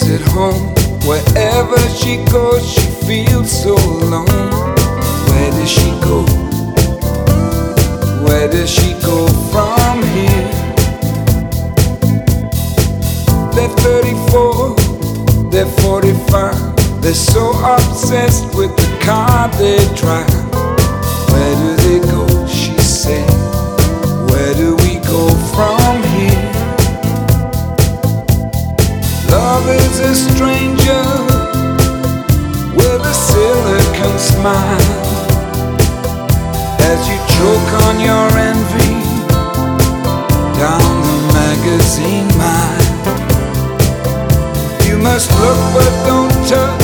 at home. Wherever she goes, she feels so alone. Where does she go? Where does she go from here? They're 34, they're 45. They're so obsessed with the car they drive. Where do they go, she said? Where do we go from here? Love is a stranger with a silicon smile. As you choke on your envy down the magazine mile, you must look but don't touch.